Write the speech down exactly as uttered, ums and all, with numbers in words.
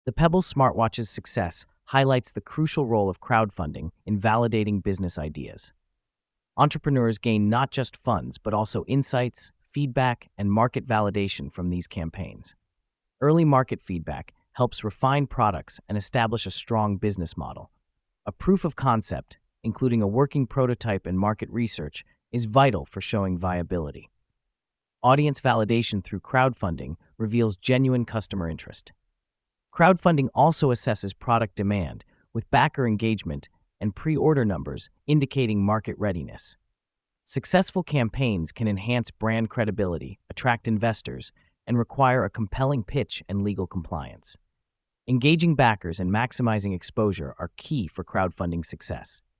The Pebble smartwatch's success highlights the crucial role of crowdfunding in validating business ideas. Entrepreneurs gain not just funds, but also insights, feedback, and market validation from these campaigns. Early market feedback helps refine products and establish a strong business model. A proof of concept, including a working prototype and market research, is vital for showing viability. Audience validation through crowdfunding reveals genuine customer interest. Crowdfunding also assesses product demand, with backer engagement and pre-order numbers indicating market readiness. Successful campaigns can enhance brand credibility, attract investors, and require a compelling pitch and legal compliance. Engaging backers and maximizing exposure are key for crowdfunding success.